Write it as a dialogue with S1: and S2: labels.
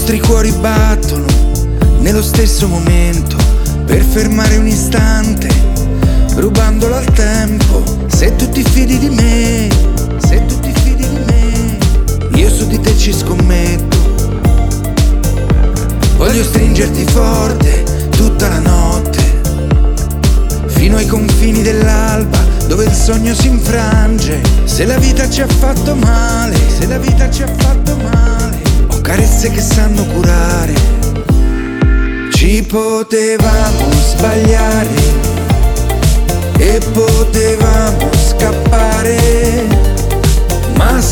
S1: nostri cuori battono nello stesso momento per fermare un istante, rubandolo al tempo. Se tu ti fidi di me, se tu ti fidi di me, io su di te ci scommetto. Voglio stringerti forte tutta la notte, fino ai confini dell'alba, dove il sogno si infrange. Se la vita ci ha fatto male, se la vita ci ha fatto male, ho carezze che sanno curare. Ci potevamo sbagliare e potevamo scappare, ma